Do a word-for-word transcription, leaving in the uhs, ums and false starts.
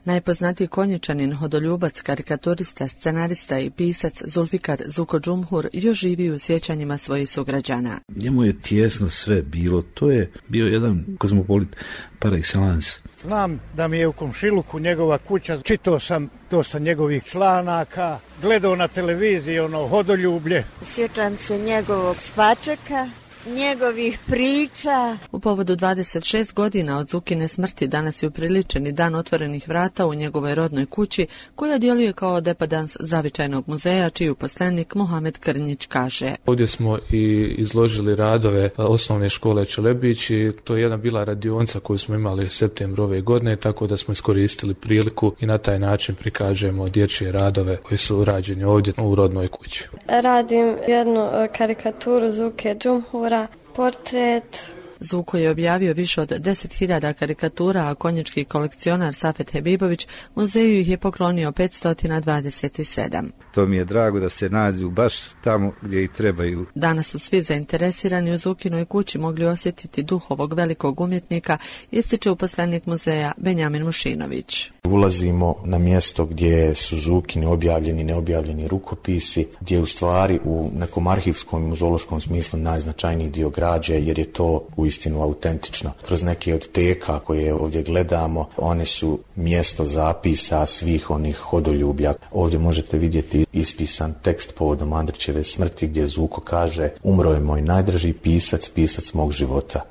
Najpoznatiji Konjičanin, hodoljubac, karikaturista, scenarista i pisac Zulfikar Zuko Džumhur još živi u sjećanjima svojih sugrađana. Njemu je tijesno sve bilo, to je bio jedan kozmopolit par excellence. Znam da mi je u komšiluku njegova kuća, čitao sam dosta njegovih članaka, gledao na televiziji ono hodoljublje. Sjećam se njegovog spačeka, njegovih priča. U povodu dvadeset šest godina od Zukine smrti danas je upriličeni dan otvorenih vrata u njegovoj rodnoj kući, koja djeluje kao depadans zavičajnog muzeja, čiji uposlenik Mohamed Krnjić kaže: Ovdje smo i izložili radove osnovne škole Čelebić i to je jedna bila radionica koju smo imali u septembru ove godine, tako da smo iskoristili priliku i na taj način prikažemo dječje radove koji su rađeni ovdje u rodnoj kući. Radim jednu karikaturu Zuke Džumhura, portret. Zuko je objavio više od deset hiljada karikatura, a konjički kolekcionar Safet Hebibović muzeju ih je poklonio petsto dvadeset sedam. To mi je drago da se nađu baš tamo gdje i trebaju. Danas su svi zainteresirani u Zukinoj kući mogli osjetiti duh ovog velikog umjetnika, ističe uposlenik muzeja Benjamin Mušinović. Ulazimo na mjesto gdje su Zukini objavljeni, neobjavljeni rukopisi, gdje u stvari u nekom arhivskom i muzeološkom smislu najznačajniji dio građe, jer je to uistinu autentično. Kroz neke od teka koje ovdje gledamo, one su mjesto zapisa svih onih hodoljublja. Ovdje možete vidjeti ispisan tekst povodom Andrićeve smrti gdje Zuko kaže: umro je moj najdraži pisac, pisac mog života.